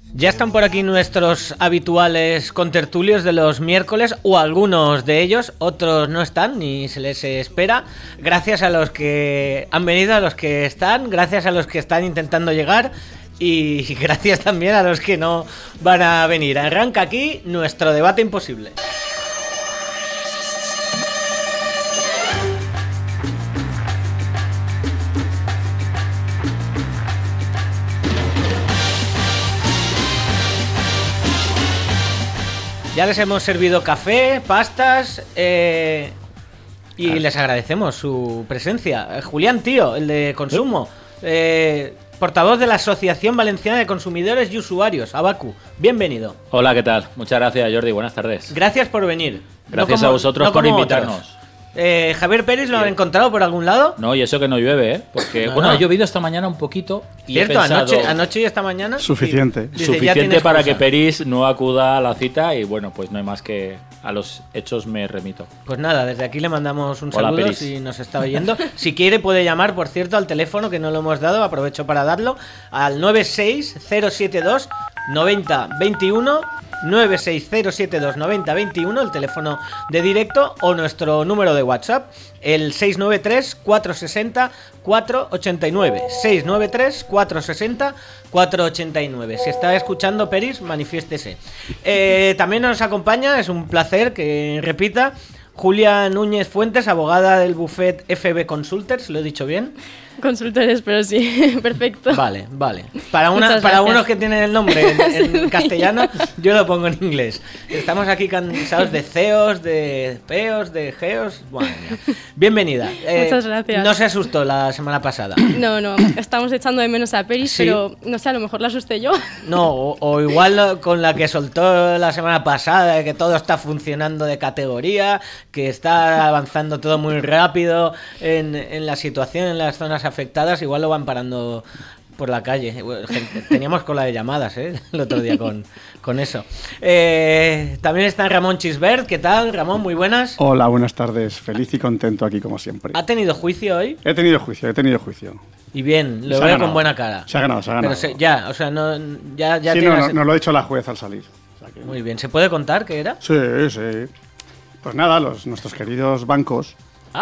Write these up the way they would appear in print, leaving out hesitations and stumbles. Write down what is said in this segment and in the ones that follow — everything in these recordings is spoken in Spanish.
Ya están por aquí nuestros habituales contertulios de los miércoles, o algunos de ellos, otros no están ni se les espera. Gracias a los que han venido, a los que están, gracias a los que están intentando llegar y gracias también a los que no van a venir. Arranca aquí nuestro debate imposible. Ya les hemos servido café, pastas y les agradecemos su presencia. Julián Tío, el de consumo, portavoz de la Asociación Valenciana de Consumidores y Usuarios, ABACU. Bienvenido. Hola, ¿qué tal? Muchas gracias, Jordi. Buenas tardes. Gracias por venir. Gracias a vosotros por invitarnos. Javier Pérez, ¿lo han encontrado por algún lado? No, y eso que no llueve, ¿eh? Porque, ha llovido esta mañana un poquito. Y cierto, he pensado, anoche y esta mañana. Suficiente. Suficiente para que Peris no acuda a la cita y bueno, pues no hay más que a los hechos me remito. Pues nada, desde aquí le mandamos un Hola, saludo Peris. si nos está oyendo. Si quiere puede llamar, por cierto, al teléfono que no lo hemos dado, aprovecho para darlo, al 96072 9021. 960729021, el teléfono de directo, o nuestro número de WhatsApp, el 693-460-489. 693-460-489. Si está escuchando Peris, manifiéstese. También nos acompaña, es un placer que repita, Julia Núñez Fuentes, abogada del bufet FB Consulters, ¿lo he dicho bien? Consultores, pero sí, perfecto. Vale. Para unos que tienen el nombre en castellano, yo lo pongo en inglés. Estamos aquí cansados de CEOs, de PEOs, de GEOs. Bueno, bienvenida. Muchas gracias. No se asustó la semana pasada. No, estamos echando de menos a Peris, sí. Pero no sé, a lo mejor la asusté yo. No, o igual con la que soltó la semana pasada, de que todo está funcionando de categoría, que está avanzando todo muy rápido en la situación, en las zonas afectadas, igual lo van parando por la calle. Teníamos cola de llamadas el otro día con eso. También está Ramón Chisbert. ¿Qué tal, Ramón? Muy buenas. Hola, buenas tardes. Feliz y contento aquí como siempre. ¿Ha tenido juicio hoy? He tenido juicio. Y bien, lo veo con buena cara. Se ha ganado. Pero ya sí, no lo ha dicho la juez al salir. O sea que... Muy bien. ¿Se puede contar qué era? Sí. Pues nada, nuestros queridos bancos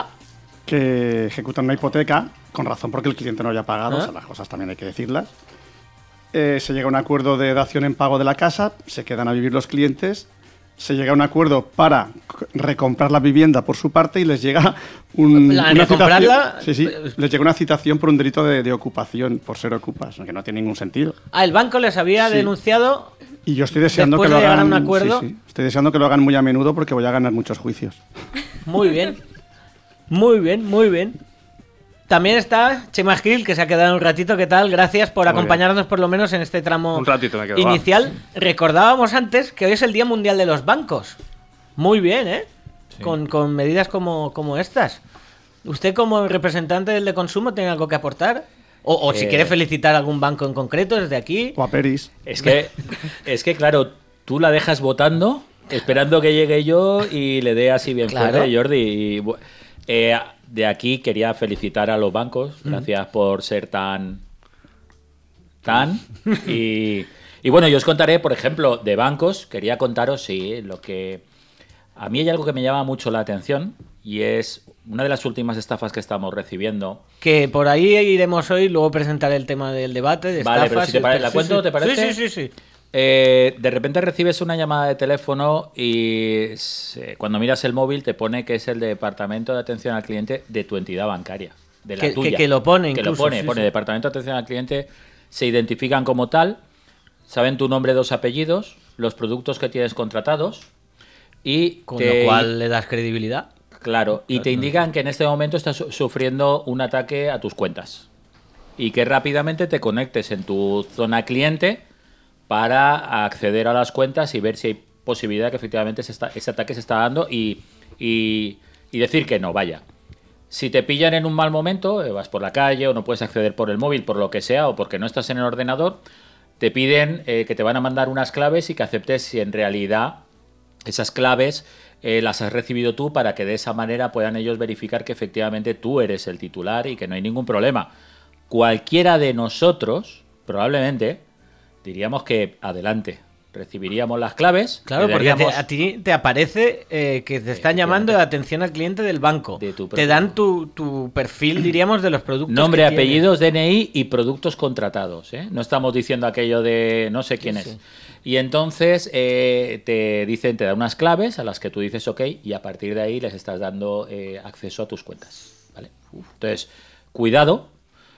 que ejecutan una hipoteca, con razón porque el cliente no haya pagado, o sea, las cosas también hay que decirlas. Se llega a un acuerdo de dación en pago de la casa, se quedan a vivir los clientes, se llega a un acuerdo para recomprar la vivienda por su parte y les llega una citación. Sí, les llega una citación por un delito de ocupación, por ser ocupas, que no tiene ningún sentido. El banco les había denunciado. Y yo estoy deseando que lo hagan. Un acuerdo. Sí. Estoy deseando que lo hagan muy a menudo porque voy a ganar muchos juicios. Muy bien. Muy bien. También está Chema Gil, que se ha quedado un ratito. ¿Qué tal? Gracias por acompañarnos por lo menos en este tramo inicial. Recordábamos antes que hoy es el Día Mundial de los Bancos. Muy bien, ¿eh? Sí. Con medidas como estas. ¿Usted como representante del de consumo tiene algo que aportar? O si quiere felicitar a algún banco en concreto desde aquí. O a Peris. Es que claro, tú la dejas votando, esperando que llegue yo y le dé así bien fuerte, Jordi. De aquí quería felicitar a los bancos. Gracias por ser tan... Y bueno, yo os contaré, por ejemplo, de bancos. Quería contaros, lo que... A mí hay algo que me llama mucho la atención y es una de las últimas estafas que estamos recibiendo. Que por ahí iremos hoy, luego presentaré el tema del debate de estafas. Vale, pero si ¿la cuento? ¿Te parece? Sí. De repente recibes una llamada de teléfono y cuando miras el móvil te pone que es el departamento de atención al cliente de tu entidad bancaria, de la tuya. Que lo pone incluso. Que lo pone, sí. departamento de atención al cliente, se identifican como tal, saben tu nombre, 2 apellidos, los productos que tienes contratados y... Con lo cual le das credibilidad. Claro, y te indican que en este momento estás sufriendo un ataque a tus cuentas y que rápidamente te conectes en tu zona cliente para acceder a las cuentas y ver si hay posibilidad que efectivamente ese ataque se está dando y decir que no, vaya. Si te pillan en un mal momento, vas por la calle o no puedes acceder por el móvil, por lo que sea, o porque no estás en el ordenador, te piden que te van a mandar unas claves y que aceptes si en realidad esas claves las has recibido tú, para que de esa manera puedan ellos verificar que efectivamente tú eres el titular y que no hay ningún problema. Cualquiera de nosotros, probablemente, diríamos que adelante. Recibiríamos las claves. Claro, porque a ti te aparece que te están llamando de atención al cliente del banco. Te dan tu perfil, diríamos, de los productos. Nombre, apellidos, DNI y productos contratados. No estamos diciendo aquello de no sé quién es. Y entonces te dan unas claves a las que tú dices OK y a partir de ahí les estás dando acceso a tus cuentas. ¿Vale? Entonces, cuidado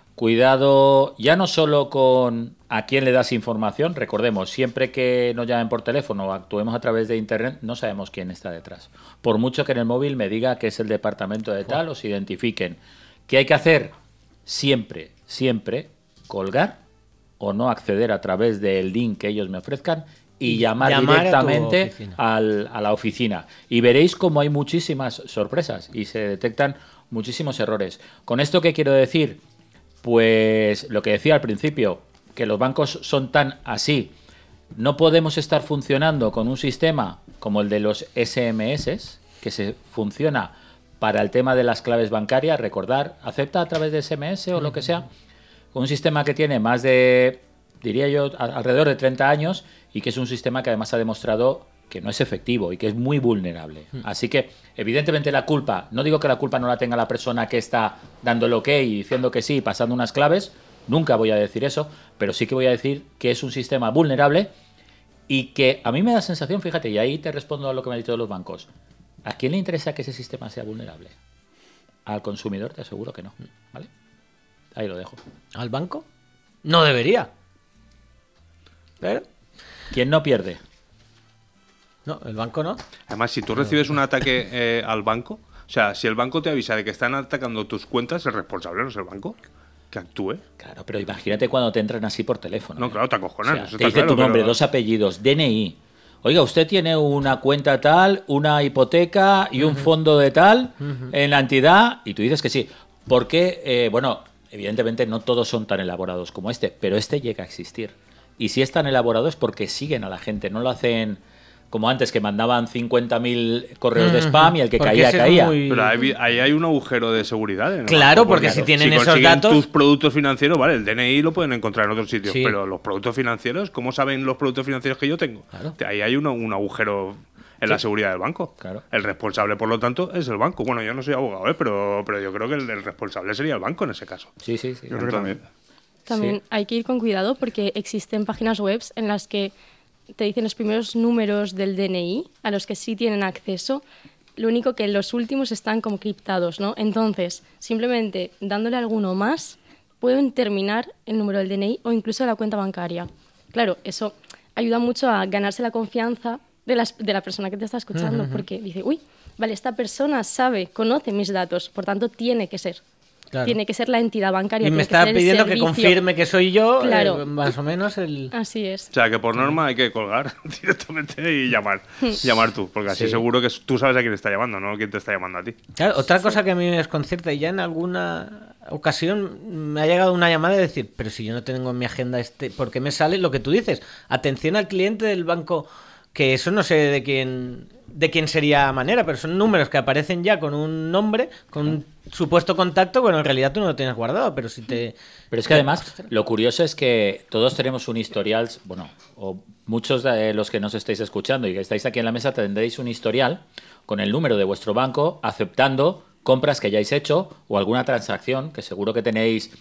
ya no solo con a quién le das información. Recordemos, siempre que nos llamen por teléfono o actuemos a través de internet, no sabemos quién está detrás. Por mucho que en el móvil me diga que es el departamento de tal, os identifiquen. ¿Qué hay que hacer? Siempre colgar o no acceder a través del link que ellos me ofrezcan y llamar directamente a la oficina. Y veréis cómo hay muchísimas sorpresas y se detectan muchísimos errores. ¿Con esto qué quiero decir? Pues lo que decía al principio, que los bancos son tan así. No podemos estar funcionando con un sistema como el de los SMS, que se funciona para el tema de las claves bancarias. Recordar, acepta a través de SMS o lo que sea. Un sistema que tiene más de, diría yo, alrededor de 30 años y que es un sistema que además ha demostrado que no es efectivo y que es muy vulnerable. Así que, evidentemente, la culpa, no digo que la culpa no la tenga la persona que está dando el OK y diciendo que sí, pasando unas claves, nunca voy a decir eso, pero sí que voy a decir que es un sistema vulnerable y que a mí me da sensación, fíjate, y ahí te respondo a lo que me han dicho los bancos, ¿a quién le interesa que ese sistema sea vulnerable? Al consumidor te aseguro que no, ¿vale? Ahí lo dejo. ¿Al banco? No debería. ¿Pero? ¿Quién no pierde? No, el banco no. Además, si tú recibes un ataque al banco, o sea, si el banco te avisa de que están atacando tus cuentas, el responsable no es el banco. Que actúe. Claro, pero imagínate cuando te entran así por teléfono. No, claro, te acojonan. O sea, te dice tu nombre, 2 apellidos, DNI. Oiga, usted tiene una cuenta tal, una hipoteca y un fondo de tal en la entidad, y tú dices que sí. Porque, bueno, evidentemente no todos son tan elaborados como este, pero este llega a existir. Y si es tan elaborado es porque siguen a la gente, no lo hacen como antes, que mandaban 50.000 correos de spam y el que caía. Pero ahí hay un agujero de seguridad. ¿No? Claro, porque si tienen esos datos... tus productos financieros, vale, el DNI lo pueden encontrar en otros sitios, pero los productos financieros, ¿cómo saben los productos financieros que yo tengo? Claro. Ahí hay un agujero en la seguridad del banco. Claro. El responsable, por lo tanto, es el banco. Bueno, yo no soy abogado, pero yo creo que el responsable sería el banco en ese caso. Sí. Yo creo que también. También hay que ir con cuidado porque existen páginas web en las que te dicen los primeros números del DNI a los que sí tienen acceso, lo único que los últimos están como criptados, ¿no? Entonces, simplemente dándole alguno más, pueden terminar el número del DNI o incluso la cuenta bancaria. Claro, eso ayuda mucho a ganarse la confianza de la persona que te está escuchando, porque dice, uy, vale, esta persona conoce mis datos, por tanto tiene que ser. Claro. Tiene que ser la entidad bancaria. Y me está pidiendo que confirme que soy yo, claro. Más o menos. Así es. O sea, que por norma hay que colgar directamente y llamar tú, porque así seguro que tú sabes a quién está llamando, no quién te está llamando a ti. Claro, otra cosa que a mí me desconcierta, y ya en alguna ocasión me ha llegado una llamada de decir, pero si yo no tengo en mi agenda ¿por qué me sale lo que tú dices? Atención al cliente del banco, que eso no sé de quién sería manera, pero son números que aparecen ya con un nombre, con un supuesto contacto. Bueno, en realidad tú no lo tienes guardado, pero si te... Pero es que además, lo curioso es que todos tenemos un historial, bueno, o muchos de los que nos estáis escuchando y que estáis aquí en la mesa tendréis un historial con el número de vuestro banco aceptando compras que hayáis hecho o alguna transacción, que seguro que tenéis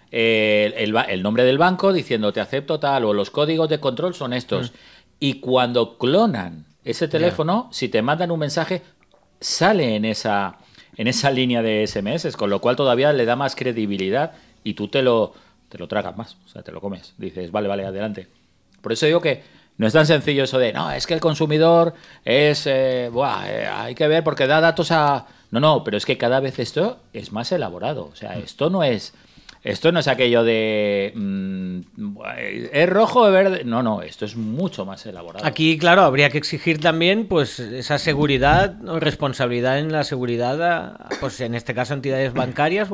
el nombre del banco diciendo te acepto tal, o los códigos de control son estos. Y cuando clonan ese teléfono, si te mandan un mensaje, sale en esa línea de SMS, con lo cual todavía le da más credibilidad y tú te lo tragas más, o sea, te lo comes. Dices, vale, adelante. Por eso digo que no es tan sencillo eso de, no, es que el consumidor es, hay que ver porque da datos a... No, pero es que cada vez esto es más elaborado. O sea, esto no es aquello de es rojo o verde. No, esto es mucho más elaborado. Aquí, claro, habría que exigir también pues esa seguridad o responsabilidad en la seguridad pues en este caso entidades bancarias u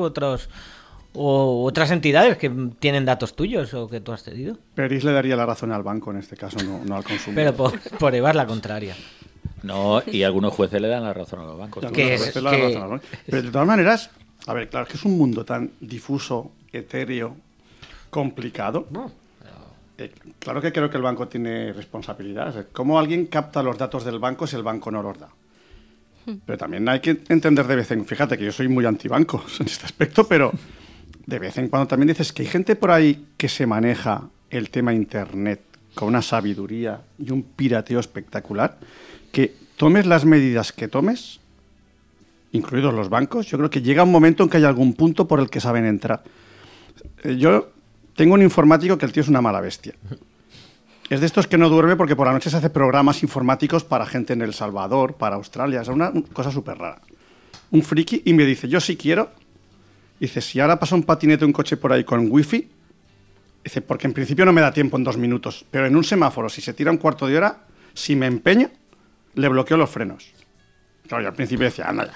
otras entidades que tienen datos tuyos o que tú has cedido. Peris le daría la razón al banco en este caso, no al consumidor. Pero por llevar la contraria. No, y algunos jueces le dan la razón a los bancos. Pero de todas maneras, a ver, claro, es que es un mundo tan difuso, etéreo, complicado, Claro que creo que el banco tiene responsabilidad. ¿Cómo alguien capta los datos del banco si el banco no los da? Pero también hay que entender de vez en... Fíjate que yo soy muy antibancos en este aspecto, pero de vez en cuando también dices que hay gente por ahí que se maneja el tema Internet con una sabiduría y un pirateo espectacular, que tomes las medidas que tomes, incluidos los bancos, yo creo que llega un momento en que hay algún punto por el que saben entrar. Yo tengo un informático que el tío es una mala bestia. Es de estos que no duerme porque por la noche se hace programas informáticos para gente en El Salvador, para Australia. Es una cosa súper rara. Un friki, y me dice, yo sí quiero. Dice, si ahora pasa un patinete o un coche por ahí con wifi, dice, porque en principio no me da tiempo en 2 minutos, pero en un semáforo, si se tira un cuarto de hora, si me empeño, le bloqueo los frenos. Claro, yo al principio decía, anda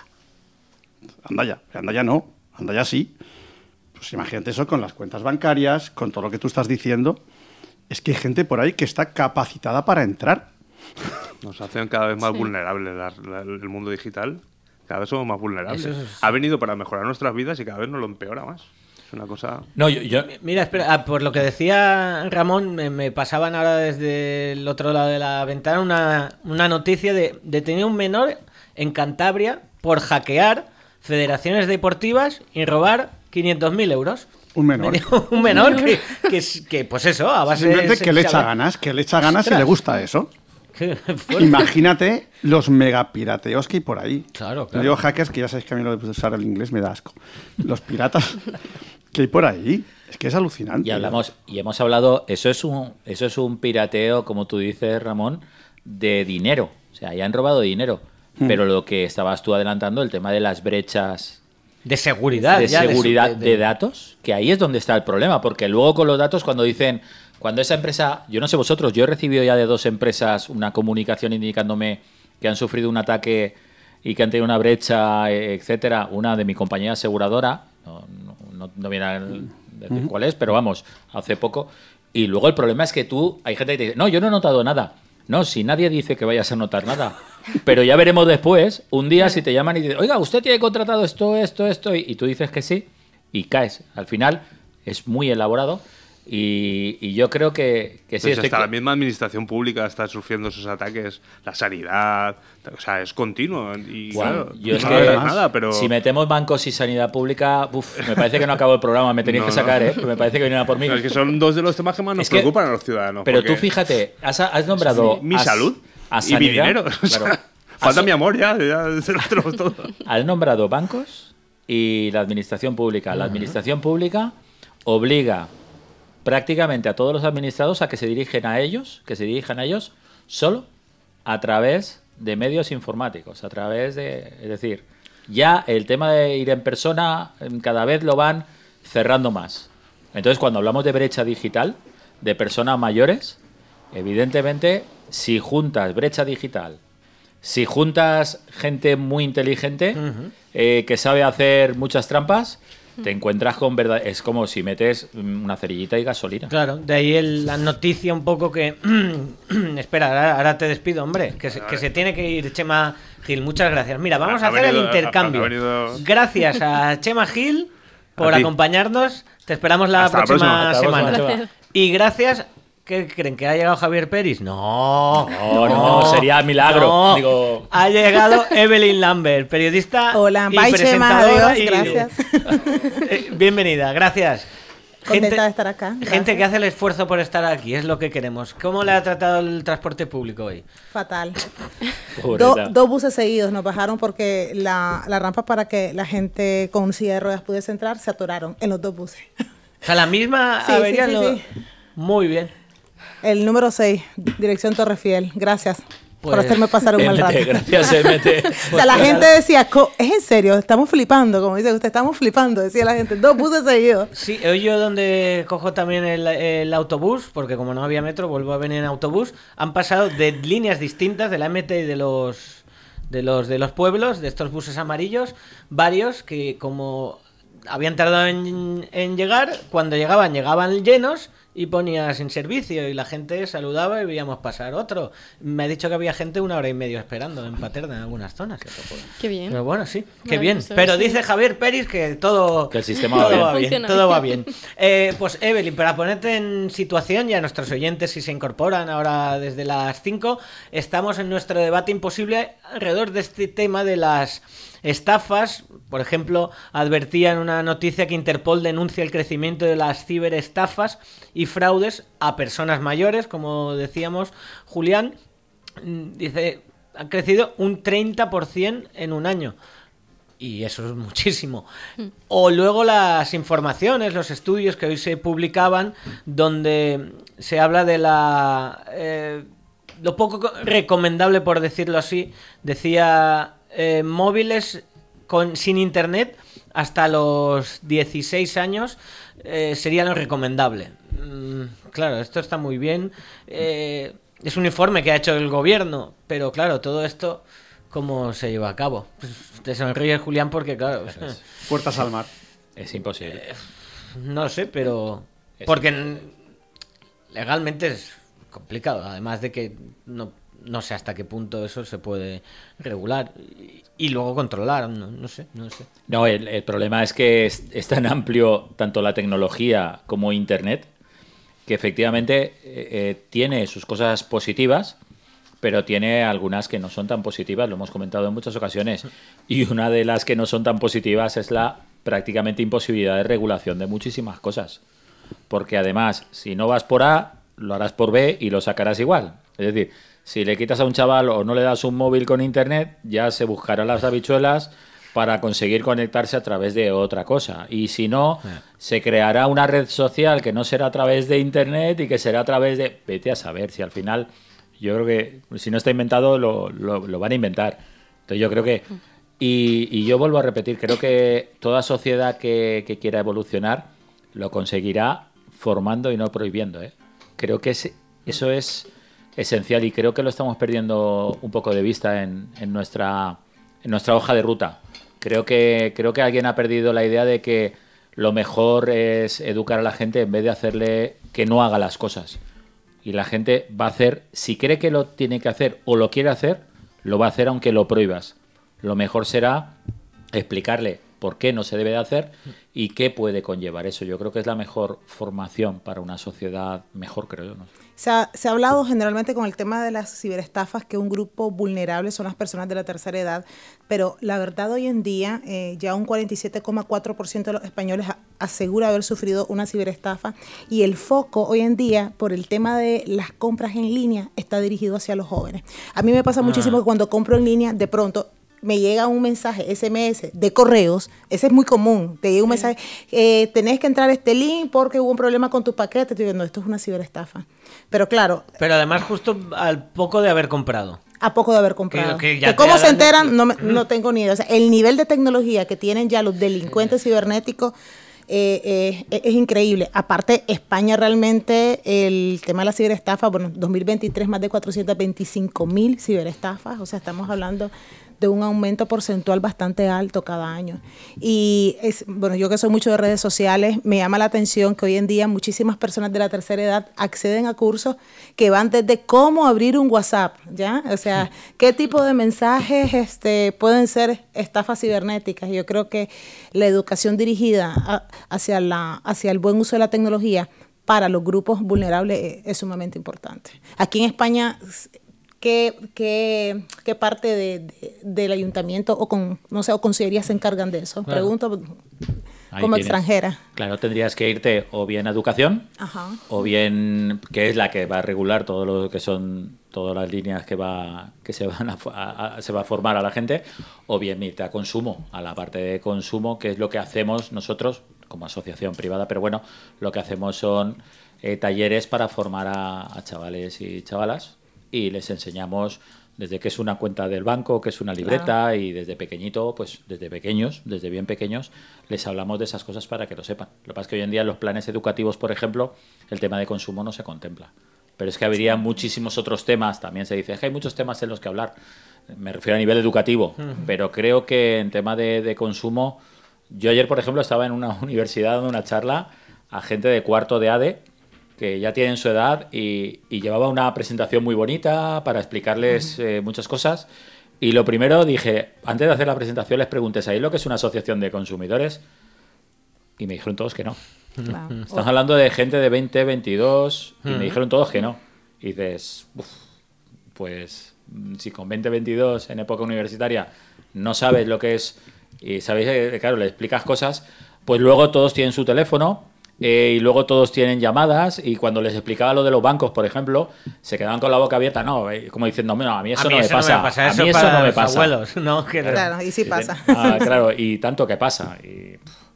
ya no, anda ya sí. Pues imagínate eso con las cuentas bancarias, con todo lo que tú estás diciendo. Es que hay gente por ahí que está capacitada para entrar. Nos hacen cada vez más vulnerables el mundo digital. Cada vez somos más vulnerables. Ha venido para mejorar nuestras vidas y cada vez nos lo empeora más. Es una cosa... No, Mira, espera, por lo que decía Ramón, me pasaban ahora desde el otro lado de la ventana una noticia de detenido un menor en Cantabria por hackear federaciones deportivas y robar 500.000 euros. Un menor. Un menor que pues eso, a base de... que le echa ganas y le gusta eso. Imagínate los megapirateos que hay por ahí. Claro. No digo hackers, que ya sabéis que a mí lo de usar el inglés me da asco. Los piratas que hay por ahí. Es que es alucinante. Y hemos hablado, eso es un pirateo, como tú dices, Ramón, de dinero. O sea, ya han robado dinero. Pero lo que estabas tú adelantando, el tema de las brechas... De seguridad. De datos, que ahí es donde está el problema, porque luego con los datos cuando esa empresa, yo no sé vosotros, yo he recibido ya de 2 empresas una comunicación indicándome que han sufrido un ataque y que han tenido una brecha, etcétera, una de mi compañía aseguradora, no viene a decir cuál es, pero vamos, hace poco, y luego el problema es que hay gente que te dice, no, yo no he notado nada. No, si nadie dice que vayas a notar nada. Pero ya veremos después, un día si te llaman y te dicen, oiga, usted tiene contratado esto, y tú dices que sí, y caes. Al final es muy elaborado y yo creo que sí. Pues hasta la misma administración pública está sufriendo esos ataques, la sanidad, o sea, es continuo. Y claro, yo es que nada, pero... si metemos bancos y sanidad pública, me parece que no acabó el programa, me tenéis que sacar, me parece que vienen a por mí. No, es que son 2 de los temas que más nos preocupan a los ciudadanos. Pero tú fíjate, has nombrado... Mi salud y mi dinero. Claro. Falta mi amor, ya se lo tenemos todo. Has nombrado bancos y la administración pública. La administración pública obliga prácticamente a todos los administrados a que se dirijan a ellos solo a través de medios informáticos, es decir, ya el tema de ir en persona cada vez lo van cerrando más. Entonces, cuando hablamos de brecha digital, de personas mayores, evidentemente, si juntas brecha digital, si juntas gente muy inteligente que sabe hacer muchas trampas, te encuentras con verdad. Es como si metes una cerillita y gasolina. Claro, de ahí la noticia un poco que... Espera, ahora te despido, hombre, que se tiene que ir Chema Gil. Muchas gracias. Mira, vamos a hacer el intercambio. Gracias a Chema Gil por acompañarnos. Te esperamos la próxima semana. Y gracias... ¿Qué creen? ¿Que ha llegado Javier Peris? No, sería milagro. No. Digo... Ha llegado Evelyn Lambert, periodista y presentadora. Adiós, gracias. Bienvenida, gracias. Contenta de estar acá. Gracias. Gente que hace el esfuerzo por estar aquí, es lo que queremos. ¿Cómo le ha tratado el transporte público hoy? Fatal. 2 buses seguidos nos bajaron porque la rampa para que la gente con silla de ruedas pudiese entrar se atoraron en los 2 buses. O sea, la misma avería. Sí. Muy bien. El número 6, dirección Torrefiel. Gracias por hacerme pasar un mal rato. Gracias, MT. O sea, la gente decía, ¿es en serio? Estamos flipando, como dice usted, estamos flipando, decía la gente. 2 buses seguidos. Sí, hoy yo donde cojo también el autobús, porque como no había metro, vuelvo a venir en autobús, han pasado de líneas distintas de la MT y de los pueblos, de estos buses amarillos, varios que como... habían tardado en llegar, cuando llegaban llenos y ponía sin servicio y la gente saludaba y veíamos pasar otro. Me ha dicho que había gente 1 hora y media esperando en Paterna en algunas zonas. Qué bien. Pero bueno, sí, qué bien. Pero dice Javier Peris que todo, que el sistema va bien. Todo va bien. Pues Evelyn, para ponerte en situación, ya nuestros oyentes si se incorporan ahora desde las 5, estamos en nuestro debate imposible alrededor de este tema de las estafas. Por ejemplo, advertía en una noticia que Interpol denuncia el crecimiento de las ciberestafas y fraudes a personas mayores, como decíamos, Julián. Dice, han crecido un 30% en un año. Y eso es muchísimo. O luego las informaciones, los estudios que hoy se publicaban, donde se habla de lo poco recomendable, por decirlo así. Decía, móviles sin internet hasta los 16 años sería lo recomendable. Claro, esto está muy bien. Es un informe que ha hecho el gobierno, pero claro, todo esto, ¿cómo se lleva a cabo? Pues te sonríes, Julián, porque claro... Puertas al mar. Es imposible. No sé, pero... Porque legalmente es complicado, además de que no sé hasta qué punto eso se puede regular y luego controlar, no sé. No, el problema es que es tan amplio tanto la tecnología como Internet que efectivamente tiene sus cosas positivas, pero tiene algunas que no son tan positivas, lo hemos comentado en muchas ocasiones, y una de las que no son tan positivas es la prácticamente imposibilidad de regulación de muchísimas cosas, porque además, si no vas por A, lo harás por B y lo sacarás igual. Es decir, si le quitas a un chaval o no le das un móvil con internet, ya se buscará las habichuelas para conseguir conectarse a través de otra cosa. Y si no, se creará una red social que no será a través de internet y que será a través de... Vete a saber si al final... Yo creo que si no está inventado, lo van a inventar. Entonces yo creo que... Y yo vuelvo a repetir, creo que toda sociedad que quiera evolucionar lo conseguirá formando y no prohibiendo, ¿eh? Creo que eso es esencial y creo que lo estamos perdiendo un poco de vista en nuestra hoja de ruta. Creo que alguien ha perdido la idea de que lo mejor es educar a la gente en vez de hacerle que no haga las cosas. Y la gente va a hacer, si cree que lo tiene que hacer o lo quiere hacer, lo va a hacer aunque lo prohíbas. Lo mejor será explicarle por qué no se debe de hacer y qué puede conllevar eso. Yo creo que es la mejor formación para una sociedad mejor, creo yo, ¿no? Se ha hablado generalmente con el tema de las ciberestafas que un grupo vulnerable son las personas de la tercera edad, pero la verdad hoy en día ya un 47,4% de los españoles asegura haber sufrido una ciberestafa y el foco hoy en día por el tema de las compras en línea está dirigido hacia los jóvenes. A mí me pasa muchísimo que cuando compro en línea de pronto me llega un mensaje SMS de correos, ese es muy común, te llega un mensaje, tenés que entrar a este link porque hubo un problema con tu paquete, te digo, no, esto es una ciberestafa. Pero claro. Pero además justo al poco de haber comprado. A poco de haber comprado. Que cómo se enteran, no tengo ni idea. O sea, el nivel de tecnología que tienen ya los delincuentes cibernéticos es increíble. Aparte, España realmente, el tema de la ciberestafa, bueno, 2023 más de 425.000 ciberestafas, o sea, estamos hablando de un aumento porcentual bastante alto cada año. Y bueno, yo que soy mucho de redes sociales, me llama la atención que hoy en día muchísimas personas de la tercera edad acceden a cursos que van desde cómo abrir un WhatsApp, ¿ya? O sea, qué tipo de mensajes pueden ser estafas cibernéticas. Yo creo que la educación dirigida hacia el buen uso de la tecnología para los grupos vulnerables es sumamente importante. Aquí en España, ¿Qué parte del ayuntamiento o consejerías se encargan de eso? Claro. Pregunto como extranjera. Claro, tendrías que irte o bien a educación, o bien, que es la que va a regular todo lo que son todas las líneas que se va a formar a la gente, o bien irte a consumo, a la parte de consumo, que es lo que hacemos nosotros como asociación privada, pero bueno, lo que hacemos son talleres para formar a chavales y chavalas, y les enseñamos desde qué es una cuenta del banco, qué es una libreta, claro. Y desde pequeñito, pues desde bien pequeños, les hablamos de esas cosas para que lo sepan. Lo que pasa es que hoy en día en los planes educativos, por ejemplo, el tema de consumo no se contempla. Pero es que habría muchísimos otros temas, también se dice, es que hay muchos temas en los que hablar. Me refiero a nivel educativo, pero creo que en tema de consumo, yo ayer, por ejemplo, estaba en una universidad dando una charla a gente de cuarto de ADE, que ya tienen su edad y llevaba una presentación muy bonita para explicarles muchas cosas. Y lo primero dije, antes de hacer la presentación les pregunté, ¿sabéis lo que es una asociación de consumidores? Y me dijeron todos que no. Wow. Estamos hablando de gente de 20, 22 y me dijeron todos que no. Y dices, pues si con 20, 22 en época universitaria no sabes lo que es y sabéis, claro, le explicas cosas, pues luego todos tienen su teléfono y luego todos tienen llamadas y cuando les explicaba lo de los bancos, por ejemplo, se quedaban con la boca abierta, no, como diciendo, no, a mí eso no me pasa. A mí eso no me pasa. Abuelos, ¿no? Claro, y sí pasa. Claro, y tanto que pasa. Y,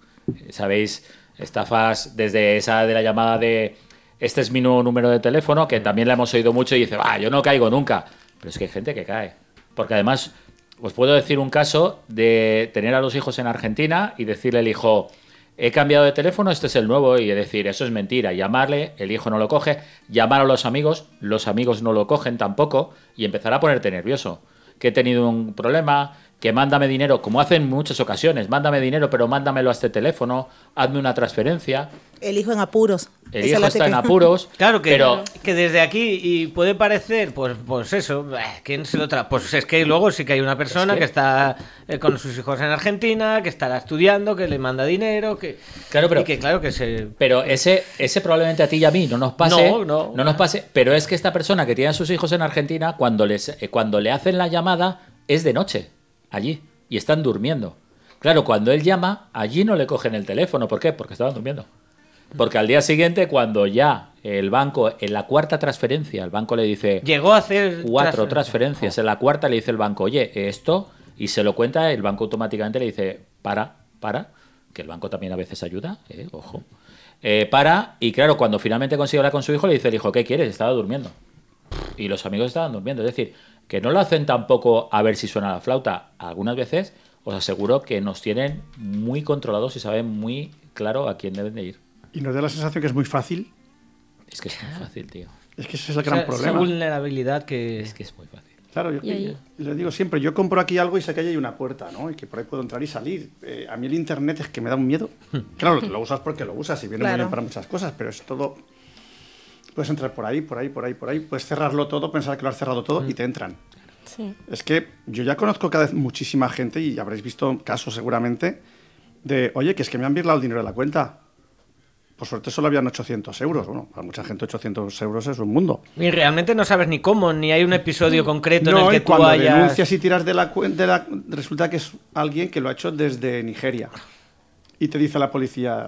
¿sabéis? Estafas desde esa de la llamada de este es mi nuevo número de teléfono, que también la hemos oído mucho y dice, yo no caigo nunca. Pero es que hay gente que cae. Porque además, os puedo decir un caso de tener a los hijos en Argentina y decirle al hijo, he cambiado de teléfono, este es el nuevo, y decir, eso es mentira. Llamarle, el hijo no lo coge, llamar a los amigos no lo cogen tampoco, y empezar a ponerte nervioso. Que he tenido un problema, que mándame dinero, como hacen en muchas ocasiones, mándame dinero, pero mándamelo a este teléfono, hazme una transferencia. El hijo en apuros. El hijo está en apuros. Claro, que desde aquí y puede parecer, pues eso, ¿quién se lo trae? Pues es que luego sí que hay una persona que está con sus hijos en Argentina, que estará estudiando, que le manda dinero, que claro, pero, y que claro que se... Pero ese probablemente a ti y a mí no nos pase, no nos pase, pero es que esta persona que tiene a sus hijos en Argentina, cuando le hacen la llamada, es de noche, allí, y están durmiendo. Claro, cuando él llama, allí no le cogen el teléfono. ¿Por qué? Porque estaban durmiendo. Porque al día siguiente, cuando ya el banco, en la cuarta transferencia, el banco le dice... Llegó a hacer 4 transferencias. En la cuarta le dice el banco, oye, esto... Y se lo cuenta, el banco automáticamente le dice, para, que el banco también a veces ayuda, ojo. Para, y claro, cuando finalmente consigue hablar con su hijo, le dice el hijo, ¿qué quieres? Estaba durmiendo. Y los amigos estaban durmiendo. Es decir, que no lo hacen tampoco a ver si suena la flauta. Algunas veces os aseguro que nos tienen muy controlados y saben muy claro a quién deben de ir. ¿Y nos da la sensación que es muy fácil? Es que es muy fácil, tío. Es que ese es el gran problema. Esa vulnerabilidad que... Es que es muy fácil. Claro, yo les digo siempre, yo compro aquí algo y sé que ahí hay una puerta, ¿no? Y que por ahí puedo entrar y salir. A mí el internet es que me da un miedo. Claro, lo usas porque lo usas y viene muy bien para muchas cosas, pero es todo... Puedes entrar por ahí, puedes cerrarlo todo, pensar que lo has cerrado todo y te entran. Sí. Es que yo ya conozco cada vez muchísima gente y habréis visto casos seguramente de, oye, que es que me han virlado el dinero de la cuenta. Por suerte solo habían 800 euros. Bueno, para mucha gente 800 euros es un mundo. Y realmente no sabes ni cómo, ni hay un episodio concreto en el que tú cuando hayas... denuncias y tiras de la cuenta, resulta que es alguien que lo ha hecho desde Nigeria. Y te dice la policía,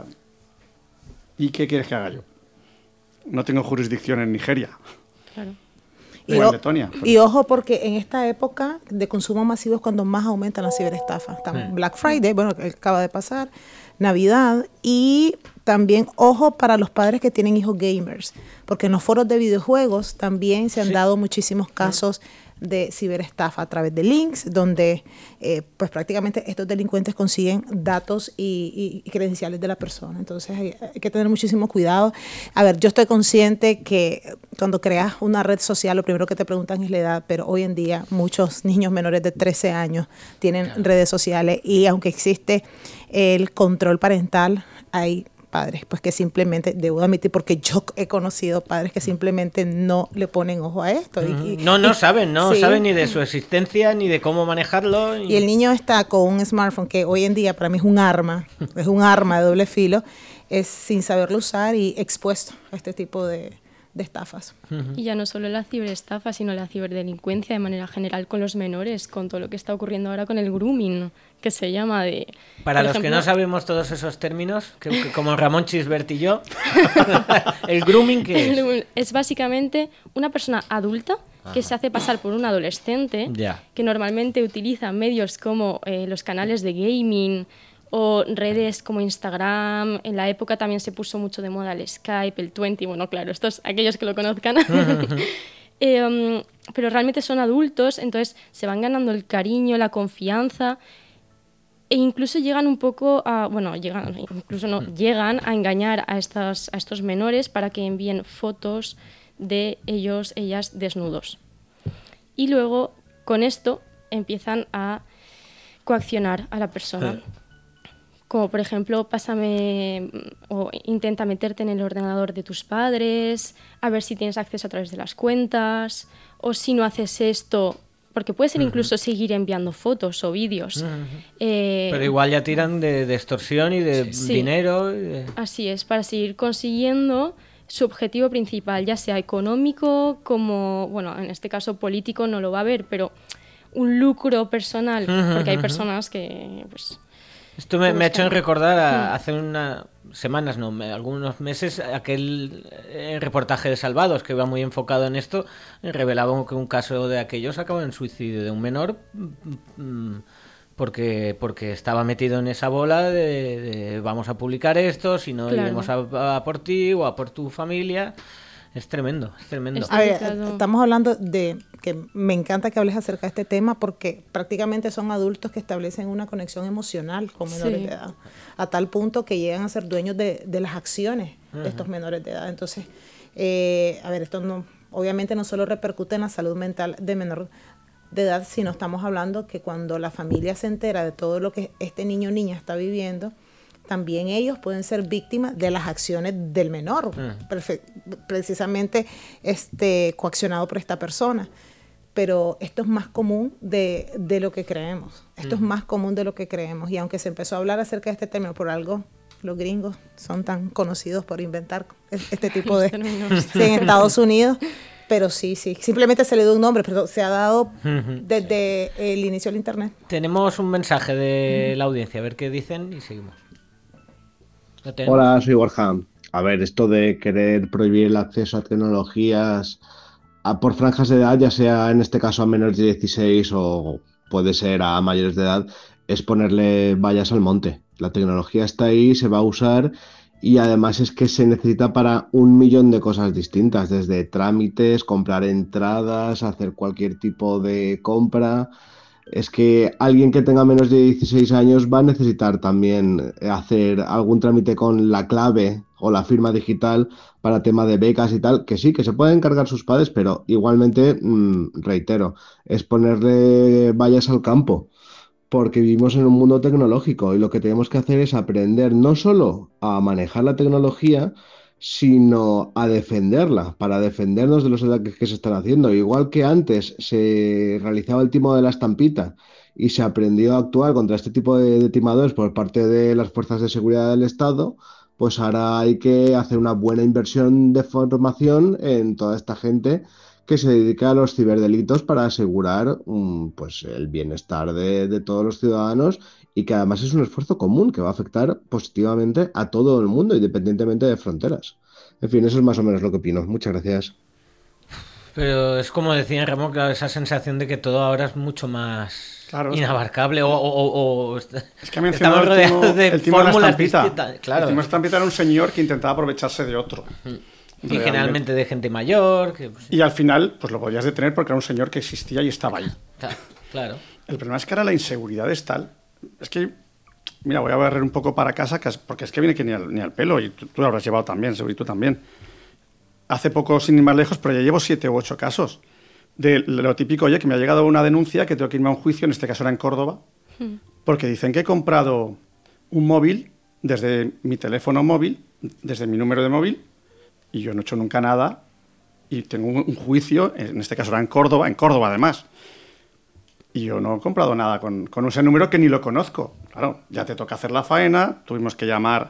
¿y qué quieres que haga yo? No tengo jurisdicción en Nigeria. Claro. En Letonia. Y ojo, porque en esta época de consumo masivo es cuando más aumentan las ciberestafas. Black Friday, bueno, que acaba de pasar, Navidad, y también ojo para los padres que tienen hijos gamers, porque en los foros de videojuegos también se han dado muchísimos casos de ciberestafa a través de links, donde pues prácticamente estos delincuentes consiguen datos y credenciales de la persona. Entonces hay que tener muchísimo cuidado. A ver, yo estoy consciente que cuando creas una red social, lo primero que te preguntan es la edad, pero hoy en día muchos niños menores de 13 años tienen redes sociales y aunque existe el control parental, hay padres pues que simplemente, debo admitir, porque yo he conocido padres que simplemente no le ponen ojo a esto. No saben ni de su existencia ni de cómo manejarlo. Y el niño está con un smartphone que hoy en día para mí es un arma de doble filo, es sin saberlo usar y expuesto a este tipo de estafas. Y ya no solo la ciberestafa, sino la ciberdelincuencia de manera general con los menores, con todo lo que está ocurriendo ahora con el grooming, que se llama de... Para los que no sabemos todos esos términos, que como Ramón Chisbert y yo, ¿el grooming qué es? Es básicamente una persona adulta que se hace pasar por un adolescente, que normalmente utiliza medios como los canales de gaming o redes como Instagram. En la época también se puso mucho de moda el Skype, el 20, bueno, claro, estos aquellos que lo conozcan. Pero realmente son adultos, entonces se van ganando el cariño, la confianza, e incluso llegan un poco a... Bueno, llegan a engañar a estos menores para que envíen fotos de ellas desnudos. Y luego, con esto, empiezan a coaccionar a la persona. Como por ejemplo, pásame o intenta meterte en el ordenador de tus padres, a ver si tienes acceso a través de las cuentas, o si no haces esto, porque puede ser incluso seguir enviando fotos o vídeos. Pero igual ya tiran de extorsión y de dinero. Así es, para seguir consiguiendo su objetivo principal, ya sea económico, como, bueno, en este caso político no lo va a haber, pero un lucro personal, porque hay personas que, pues... Esto me ha hecho recordar hace unas semanas, algunos meses, aquel reportaje de Salvados que iba muy enfocado en esto, revelaba que un caso de aquellos acabó en suicidio de un menor porque estaba metido en esa bola de vamos a publicar esto, si no iremos a por ti o a por tu familia. Es tremendo, es tremendo. A ver, estamos hablando de que me encanta que hables acerca de este tema porque prácticamente son adultos que establecen una conexión emocional con menores de edad, a tal punto que llegan a ser dueños de las acciones de estos menores de edad. Entonces, a ver, esto obviamente no solo repercute en la salud mental de menor de edad, sino estamos hablando que cuando la familia se entera de todo lo que este niño o niña está viviendo, también ellos pueden ser víctimas de las acciones del menor, precisamente coaccionado por esta persona. Pero esto es más común de lo que creemos. Esto es más común de lo que creemos. Y aunque se empezó a hablar acerca de este término por algo, los gringos son tan conocidos por inventar este tipo de términos en Estados Unidos. Pero sí, simplemente se le dio un nombre, pero se ha dado desde el inicio del Internet. Tenemos un mensaje de la audiencia, a ver qué dicen y seguimos. Hola, soy Borja. A ver, esto de querer prohibir el acceso a tecnologías por franjas de edad, ya sea en este caso a menores de 16 o puede ser a mayores de edad, es ponerle vallas al monte. La tecnología está ahí, se va a usar y además es que se necesita para 1.000.000 de cosas distintas, desde trámites, comprar entradas, hacer cualquier tipo de compra. Es que alguien que tenga menos de 16 años va a necesitar también hacer algún trámite con la clave o la firma digital para tema de becas y tal, que sí, que se pueden encargar sus padres, pero igualmente, reitero, es ponerle vallas al campo, porque vivimos en un mundo tecnológico y lo que tenemos que hacer es aprender no solo a manejar la tecnología, sino a defenderla, para defendernos de los ataques que se están haciendo. Igual que antes se realizaba el timo de la estampita y se aprendió a actuar contra este tipo de timadores por parte de las fuerzas de seguridad del Estado, pues ahora hay que hacer una buena inversión de formación en toda esta gente que se dedica a los ciberdelitos para asegurar pues el bienestar de todos los ciudadanos y que además es un esfuerzo común que va a afectar positivamente a todo el mundo, independientemente de fronteras. En fin, eso es más o menos lo que opino. Muchas gracias. Pero es como decía Ramón, claro, esa sensación de que todo ahora es mucho más inabarcable es que ha mencionado estamos rodeados de fórmulas distintas. Claro. El timo de estampita era un señor que intentaba aprovecharse de otro. Y generalmente de gente mayor. Y al final, pues lo podías detener porque era un señor que existía y estaba ahí. Claro. El problema es que ahora la inseguridad es tal. Es que, mira, voy a barrer un poco para casa, porque es que viene que ni al pelo, y tú lo habrás llevado también, seguro, y tú también. Hace poco, sin ir más lejos, pero ya llevo 7 u 8 casos. De lo típico, oye, que me ha llegado una denuncia que tengo que irme a un juicio, en este caso era en Córdoba, porque dicen que he comprado un móvil desde mi teléfono móvil, desde mi número de móvil, y yo no he hecho nunca nada, y tengo un juicio, en este caso era en Córdoba además, y yo no he comprado nada con ese número que ni lo conozco. Claro, ya te toca hacer la faena, tuvimos que llamar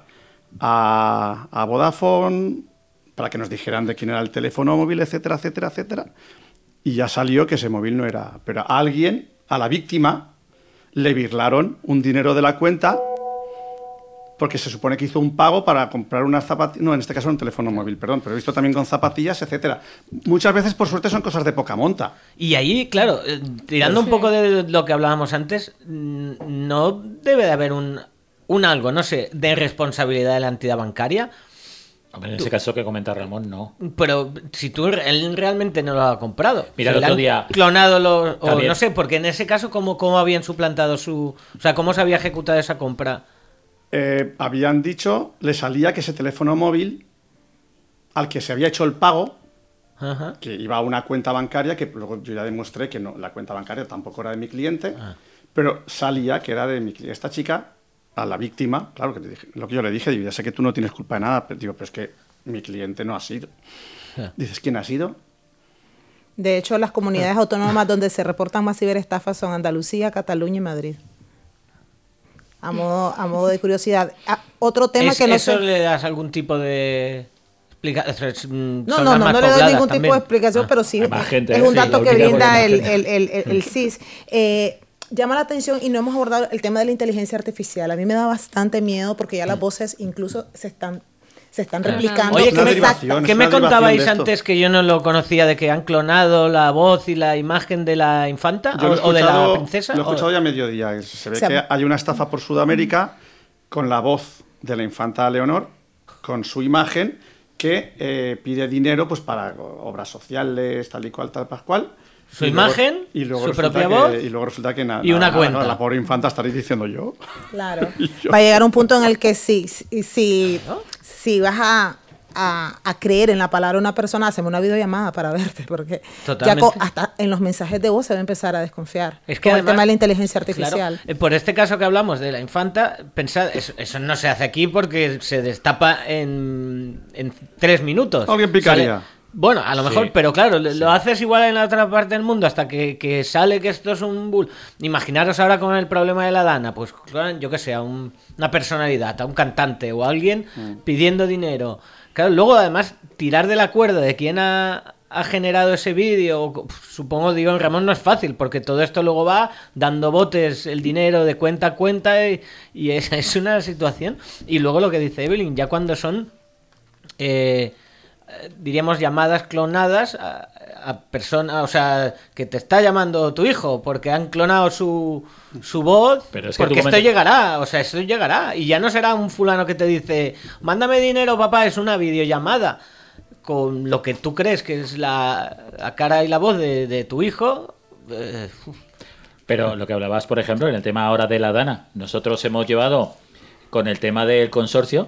a Vodafone para que nos dijeran de quién era el teléfono móvil, etcétera, etcétera, etcétera, y ya salió que ese móvil no era. Pero a alguien, a la víctima, le birlaron un dinero de la cuenta porque se supone que hizo un pago para comprar unas zapatillas, no, en este caso un teléfono móvil, perdón, pero he visto también con zapatillas, etcétera. Muchas veces, por suerte, son cosas de poca monta. Y ahí, claro, tirando un poco de lo que hablábamos antes, no debe de haber un algo, no sé, de responsabilidad de la entidad bancaria. Hombre, en ese caso que comenta Ramón, no. Pero si él realmente no lo ha comprado. Mira, el otro día clonado o no sé, porque en ese caso, ¿cómo habían suplantado o sea, cómo se había ejecutado esa compra? Habían dicho, le salía que ese teléfono móvil al que se había hecho el pago, que iba a una cuenta bancaria, que luego yo ya demostré que no, la cuenta bancaria tampoco era de mi cliente, pero salía que era de mi cliente. Esta chica a la víctima, claro, lo que yo le dije, ya sé que tú no tienes culpa de nada, pero es que mi cliente no ha sido. Dices, ¿quién ha sido? De hecho, las comunidades autónomas donde se reportan más ciberestafas son Andalucía, Cataluña y Madrid. A modo de curiosidad. Otro tema que no ¿Eso le das algún tipo de explicación? No le doy ningún tipo de explicación, pero sí es un dato que brinda el CIS. Llama la atención y no hemos abordado el tema de la inteligencia artificial. A mí me da bastante miedo porque ya las voces incluso se están replicando. Oye, ¿qué me contabais antes que yo no lo conocía de que han clonado la voz y la imagen de la infanta o de la princesa? Lo he escuchado ya a mediodía. Se ve que hay una estafa por Sudamérica con la voz de la infanta Leonor, con su imagen, que pide dinero pues para obras sociales, tal y cual, tal cual. Su imagen, su propia voz y luego resulta que y una cuenta. La pobre infanta estaréis diciendo yo. Claro. Va a llegar un punto en el que si vas a creer en la palabra de una persona, hacemos una videollamada para verte, porque ya hasta en los mensajes de voz se va a empezar a desconfiar. Es que con además, el tema de la inteligencia artificial. Claro, por este caso que hablamos de la infanta, pensad, eso no se hace aquí porque se destapa en 3 minutos. Alguien picaría. Bueno, a lo mejor, pero claro, lo haces igual en la otra parte del mundo hasta que sale que esto es un bull. Imaginaros ahora con el problema de la Dana, pues yo que sé, a una personalidad, a un cantante o a alguien pidiendo dinero. Claro, luego además tirar de la cuerda de quién ha generado ese vídeo, supongo, digo, en Ramón no es fácil, porque todo esto luego va dando botes el dinero de cuenta a cuenta y es una situación. Y luego lo que dice Evelyn, ya cuando son... diríamos llamadas clonadas a personas, o sea, que te está llamando tu hijo porque han clonado su voz, pero es que porque esto llegará y ya no será un fulano que te dice mándame dinero papá, es una videollamada con lo que tú crees que es la cara y la voz de tu hijo. Pero lo que hablabas, por ejemplo, en el tema ahora de la Dana, nosotros hemos llevado con el tema del consorcio.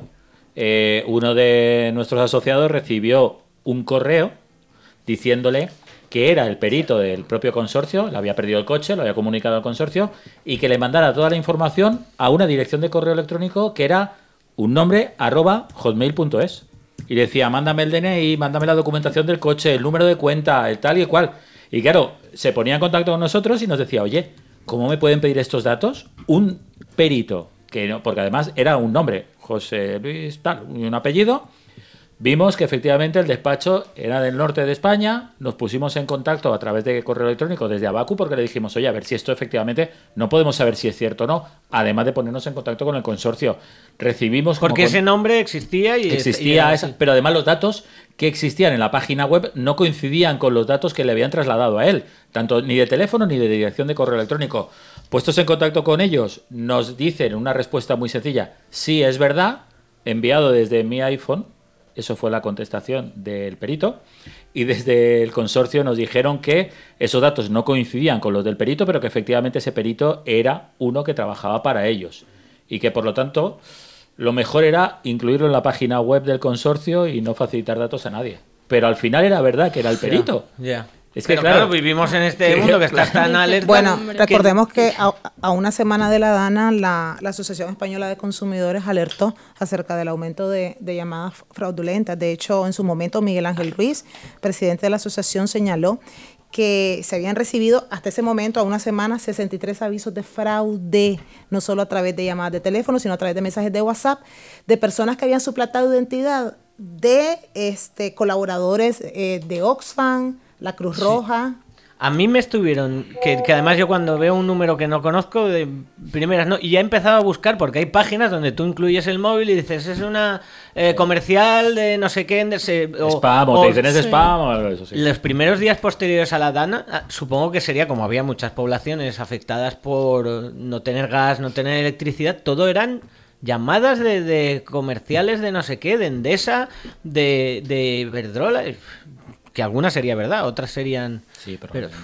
Uno de nuestros asociados recibió un correo diciéndole que era el perito del propio consorcio, le había perdido el coche, lo había comunicado al consorcio, y que le mandara toda la información a una dirección de correo electrónico que era un nombre @hotmail.es. Y decía, mándame el DNI, mándame la documentación del coche, el número de cuenta, el tal y el cual. Y claro, se ponía en contacto con nosotros y nos decía, oye, ¿cómo me pueden pedir estos datos? Un perito, que no, porque además era un nombre, José Luis tal, y un apellido. Vimos que efectivamente el despacho era del norte de España, nos pusimos en contacto a través de correo electrónico desde Abacu porque le dijimos, oye, a ver si esto efectivamente, no podemos saber si es cierto o no, además de ponernos en contacto con el consorcio. Recibimos... Porque ese nombre existía y... Existía, pero además los datos que existían en la página web no coincidían con los datos que le habían trasladado a él, tanto ni de teléfono ni de dirección de correo electrónico. Puestos en contacto con ellos, nos dicen una respuesta muy sencilla, sí, es verdad, enviado desde mi iPhone. Eso fue la contestación del perito. Y desde el consorcio nos dijeron que esos datos no coincidían con los del perito, pero que efectivamente ese perito era uno que trabajaba para ellos. Y que, por lo tanto, lo mejor era incluirlo en la página web del consorcio y no facilitar datos a nadie. Pero al final era verdad que era el perito. Ya. Es que claro, vivimos en este mundo que está tan alerta. Bueno, recordemos que a una semana de la Dana, la Asociación Española de Consumidores alertó acerca del aumento de llamadas fraudulentas. De hecho, en su momento, Miguel Ángel Ruiz, presidente de la asociación, señaló que se habían recibido hasta ese momento, a una semana, 63 avisos de fraude, no solo a través de llamadas de teléfono, sino a través de mensajes de WhatsApp, de personas que habían suplantado identidad de colaboradores de Oxfam, la Cruz Roja. A mí me estuvieron, que además yo cuando veo un número que no conozco, de primeras no, y ya he empezado a buscar porque hay páginas donde tú incluyes el móvil y dices, es una comercial de no sé qué, spam, o te dicen es spam o algo de eso, sí. Los primeros días posteriores a la Dana, supongo que sería como había muchas poblaciones afectadas por no tener gas, no tener electricidad, todo eran llamadas de comerciales de no sé qué, de Endesa, de Iberdrola, que algunas sería verdad, otras serían... Sí,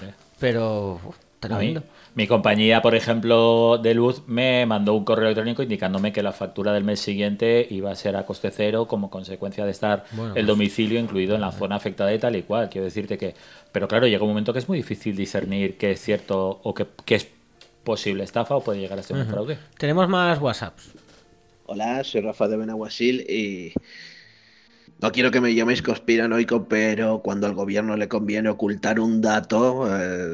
pero tremendo. Mi compañía, por ejemplo, de luz, me mandó un correo electrónico indicándome que la factura del mes siguiente iba a ser a coste cero como consecuencia de estar el domicilio incluido en la zona afectada y tal y cual. Quiero decirte que... Pero claro, llega un momento que es muy difícil discernir qué es cierto o qué es posible estafa o puede llegar a ser un fraude. Tenemos más WhatsApps. Hola, soy Rafa de Benaguasil y no quiero que me llaméis conspiranoico, pero cuando al gobierno le conviene ocultar un dato,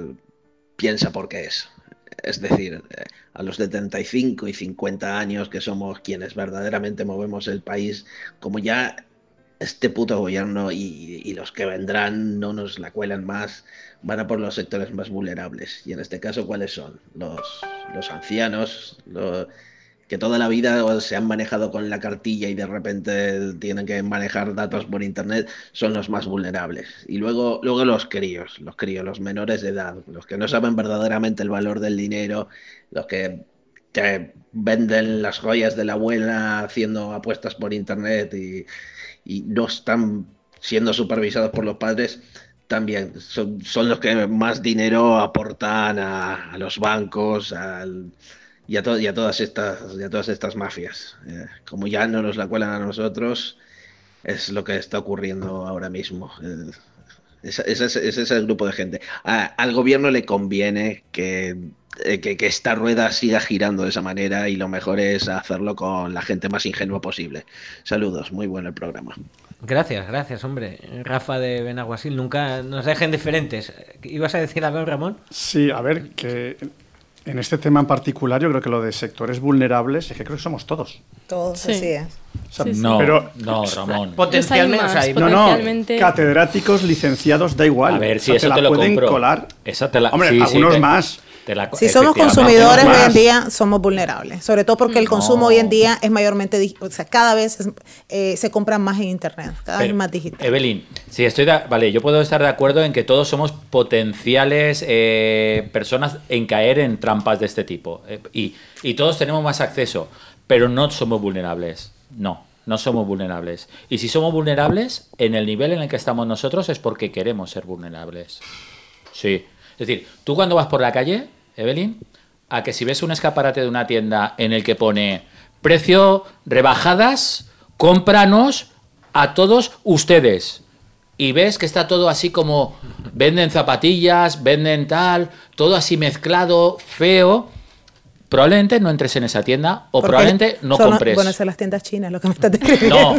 piensa por qué es. Es decir, a los 75 y 50 años que somos quienes verdaderamente movemos el país, como ya este puto gobierno y los que vendrán no nos la cuelan más, van a por los sectores más vulnerables. Y en este caso, ¿cuáles son? Los ancianos, que toda la vida se han manejado con la cartilla y de repente tienen que manejar datos por internet, son los más vulnerables. Y luego los críos, los menores de edad, los que no saben verdaderamente el valor del dinero, los que te venden las joyas de la abuela haciendo apuestas por internet y no están siendo supervisados por los padres, también son los que más dinero aportan a los bancos, y a todas estas mafias. Como ya no nos la cuelan a nosotros, es lo que está ocurriendo ahora mismo. Ese es el grupo de gente. Al gobierno le conviene que esta rueda siga girando de esa manera y lo mejor es hacerlo con la gente más ingenua posible. Saludos, muy bueno el programa. Gracias, hombre. Rafa de Benaguasil, nunca nos dejen diferentes. ¿Ibas a decir algo, Ramón? Sí, a ver, que en este tema en particular yo creo que lo de sectores vulnerables es que creo que somos todos. Todos, sí. Así es. O sea, sí. No, pero, Ramón. Potencialmente. Catedráticos, licenciados, da igual. A ver, si eso te lo pueden compro. Colar. Esa te la... Hombre, algunos más. Si somos consumidores hoy en día, somos vulnerables. Sobre todo porque el consumo hoy en día es mayormente, o sea, cada vez se compra más en internet, cada vez más digital. Evelyn, sí, vale, yo puedo estar de acuerdo en que todos somos potenciales personas en caer en trampas de este tipo. Y todos tenemos más acceso, pero no somos vulnerables. No somos vulnerables. Y si somos vulnerables, en el nivel en el que estamos nosotros es porque queremos ser vulnerables. Sí. Es decir, tú cuando vas por la calle, Evelyn, a que si ves un escaparate de una tienda en el que pone precio, rebajadas, cómpranos a todos ustedes, y ves que está todo así como venden zapatillas, venden tal, todo así mezclado, feo, probablemente no entres en esa tienda o porque probablemente no compres. Bueno, son las tiendas chinas lo que me estás describiendo.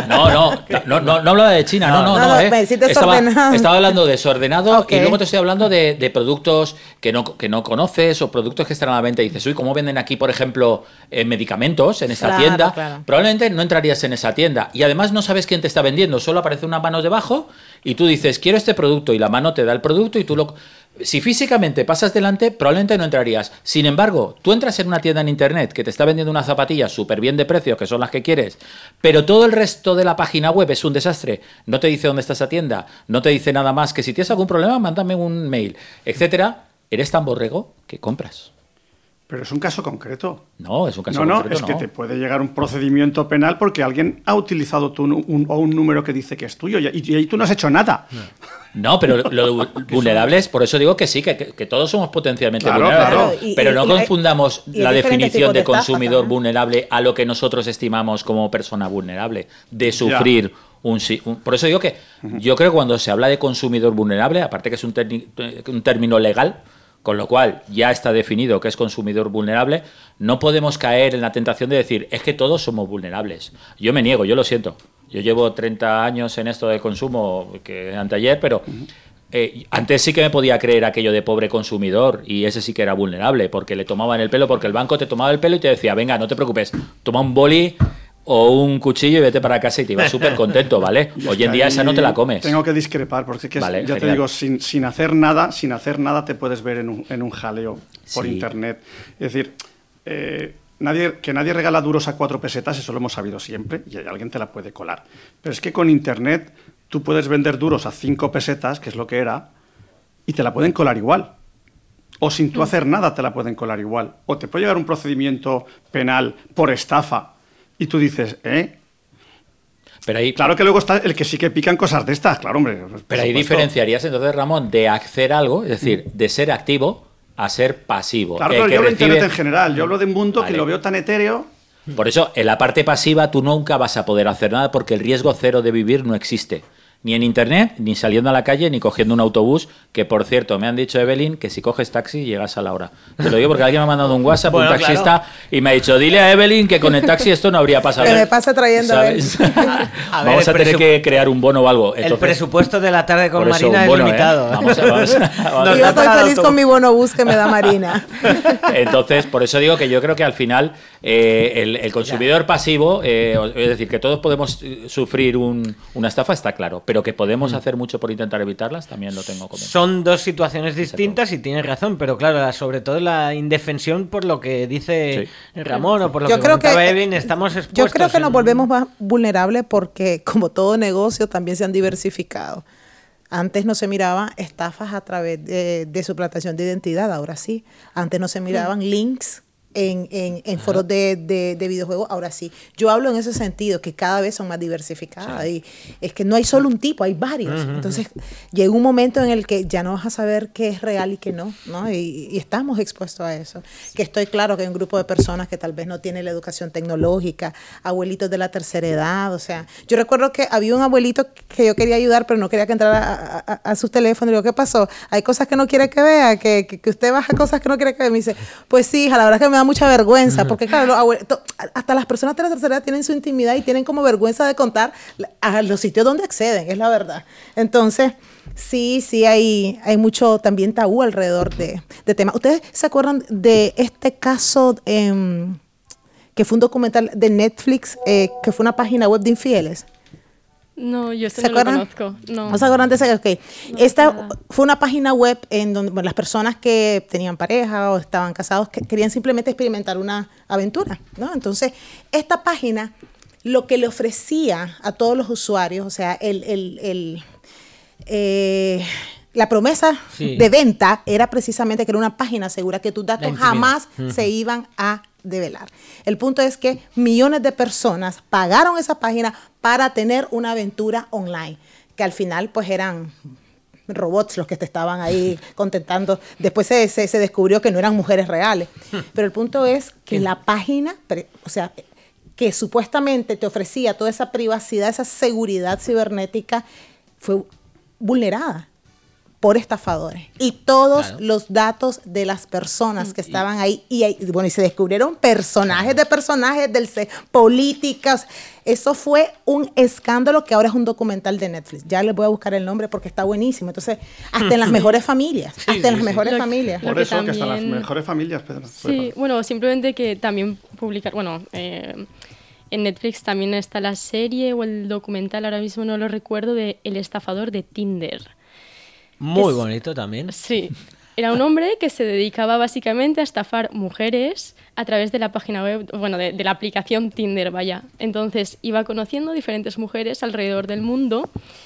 No hablaba de China, no. Estaba hablando de desordenado, okay. Y luego te estoy hablando de productos que no conoces o productos que están a la venta y dices, uy, ¿cómo venden aquí, por ejemplo, medicamentos en esta tienda? Claro. Probablemente no entrarías en esa tienda y además no sabes quién te está vendiendo, solo aparece una mano debajo y tú dices, quiero este producto y la mano te da el producto y tú lo... Si físicamente pasas delante, probablemente no entrarías. Sin embargo, tú entras en una tienda en internet que te está vendiendo unas zapatillas súper bien de precio, que son las que quieres, pero todo el resto de la página web es un desastre. No te dice dónde está esa tienda, no te dice nada más que si tienes algún problema, mándame un mail, etcétera. Eres tan borrego que compras. Pero es un caso concreto. No, es un caso concreto. No, es que te puede llegar un procedimiento penal porque alguien ha utilizado un número que dice que es tuyo y tú no has hecho nada. No, pero lo vulnerables, por eso digo que sí, que todos somos potencialmente vulnerables. Claro. Pero no confundamos la definición de consumidor vulnerable a lo que nosotros estimamos como persona vulnerable, de sufrir por eso digo que yo creo que cuando se habla de consumidor vulnerable, aparte que es un término legal, con lo cual ya está definido que es consumidor vulnerable, no podemos caer en la tentación de decir, es que todos somos vulnerables. Yo me niego, yo lo siento. Yo llevo 30 años en esto de consumo, que anteayer, pero antes sí que me podía creer aquello de pobre consumidor y ese sí que era vulnerable, porque le tomaban el pelo, porque el banco te tomaba el pelo y te decía, venga, no te preocupes, toma un boli o un cuchillo y vete para casa y te ibas súper contento, ¿vale? Hoy en día esa no te la comes. Tengo que discrepar, porque vale, ya te digo, sin hacer nada te puedes ver en un jaleo por internet. Es decir, que nadie regala duros a 4 pesetas, eso lo hemos sabido siempre, y alguien te la puede colar. Pero es que con internet tú puedes vender duros a 5 pesetas, que es lo que era, y te la pueden colar igual. O sin tú hacer nada te la pueden colar igual. O te puede llegar un procedimiento penal por estafa, y tú dices, Pero ahí, claro que luego está el que sí que pican cosas de estas, claro, hombre. Pero ahí diferenciarías entonces, Ramón, de hacer algo, es decir, de ser activo a ser pasivo. Claro, pero yo hablo de internet en general, yo hablo de un mundo que lo veo tan etéreo. Por eso, en la parte pasiva tú nunca vas a poder hacer nada porque el riesgo cero de vivir no existe. Ni en internet, ni saliendo a la calle, ni cogiendo un autobús, que por cierto, me han dicho, Evelyn, que si coges taxi llegas a la hora. Te lo digo porque alguien me ha mandado un WhatsApp, un taxista, claro, y me ha dicho, dile a Evelyn que con el taxi esto no habría pasado. Que me pasa trayendo a él. Vamos a tener que crear un bono o algo. Entonces, el presupuesto de la tarde con Marina es limitado. Vamos no, yo estoy feliz con mi bono bus que me da Marina. Entonces, por eso digo que yo creo que al final el consumidor pasivo, es decir, que todos podemos sufrir una estafa, está claro, pero que podemos hacer mucho por intentar evitarlas, también lo tengo como. Son dos situaciones distintas y tienes razón, pero claro, sobre todo la indefensión por lo que dice Ramón o por lo que comentaba Evelyn, estamos expuestos. Yo creo que nos volvemos más vulnerables porque, como todo negocio, también se han diversificado. Antes no se miraban estafas a través de suplantación de identidad, ahora sí. Antes no se miraban links en foros de videojuegos, ahora sí. Yo hablo en ese sentido, que cada vez son más diversificadas. Y es que no hay solo un tipo, hay varios. Entonces, llega un momento en el que ya no vas a saber qué es real y qué no, ¿no? Y estamos expuestos a eso. Que estoy claro que hay un grupo de personas que tal vez no tienen la educación tecnológica, abuelitos de la tercera edad, o sea, yo recuerdo que había un abuelito que yo quería ayudar, pero no quería que entrara a sus teléfonos. Le digo, ¿qué pasó? Hay cosas que no quiere que vea, que usted baja cosas que no quiere que vea. Me dice, pues sí, hija, la verdad es que me da mucha vergüenza, porque claro, hasta las personas de la tercera edad tienen su intimidad y tienen como vergüenza de contar a los sitios donde acceden, es la verdad. Entonces, sí hay mucho también tabú alrededor de temas. ¿Ustedes se acuerdan de este caso que fue un documental de Netflix, que fue una página web de infieles? No, yo no lo conozco. ¿No se acuerdan de ese? Okay. No, esta fue una página web en donde las personas que tenían pareja o estaban casados que querían simplemente experimentar una aventura, ¿no? Entonces, esta página lo que le ofrecía a todos los usuarios, o sea, la promesa de venta era precisamente que era una página segura, que tus datos jamás se iban a develar. El punto es que millones de personas pagaron esa página para tener una aventura online, que al final pues eran robots los que te estaban ahí contentando. Después se descubrió que no eran mujeres reales. Pero el punto es que la página, o sea, que supuestamente te ofrecía toda esa privacidad, esa seguridad cibernética, fue vulnerada por estafadores. Y todos los datos de las personas que estaban ahí, y se descubrieron personajes políticas. Eso fue un escándalo que ahora es un documental de Netflix. Ya les voy a buscar el nombre porque está buenísimo. Entonces, hasta en las mejores familias. Mejores familias. Por eso también, que hasta las mejores familias, Pedro. Sí, bueno, simplemente que también publicar, en Netflix también está la serie o el documental, ahora mismo no lo recuerdo, de El estafador de Tinder. Muy bonito también. Sí. Era un hombre que se dedicaba básicamente a estafar mujeres a través de la página web, de la aplicación Tinder, vaya. Entonces iba conociendo diferentes mujeres alrededor del mundo,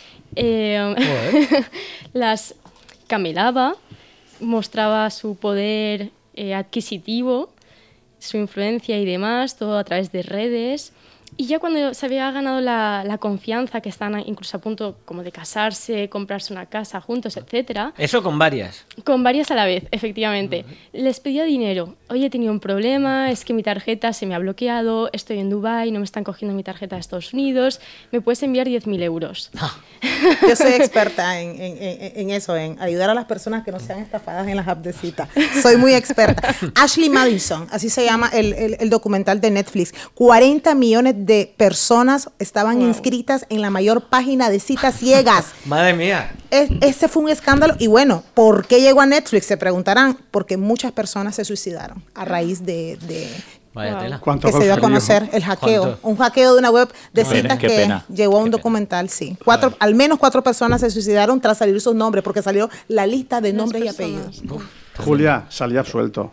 las camelaba, mostraba su poder adquisitivo, su influencia y demás, todo a través de redes. Y ya cuando se había ganado la confianza, que están incluso a punto como de casarse, comprarse una casa juntos, etcétera. ¿Eso con varias? Con varias a la vez, efectivamente. Les pedía dinero. Oye, he tenido un problema, es que mi tarjeta se me ha bloqueado, estoy en Dubái, no me están cogiendo mi tarjeta de Estados Unidos, ¿me puedes enviar 10.000 euros? Yo soy experta en eso, en ayudar a las personas que no sean estafadas en las apps de cita. Soy muy experta. Ashley Madison, así se llama el documental de Netflix. 40 millones de personas estaban inscritas en la mayor página de citas ciegas. Madre mía. Ese fue un escándalo. Y bueno, ¿por qué llegó a Netflix? Se preguntarán. Porque muchas personas se suicidaron a raíz de que se dio a conocer el hackeo. ¿Cuánto? Un hackeo de una web de citas que llegó a un documental, sí. Al menos 4 personas se suicidaron tras salir sus nombres, porque salió la lista de nombres y apellidos. Julia, salí absuelto.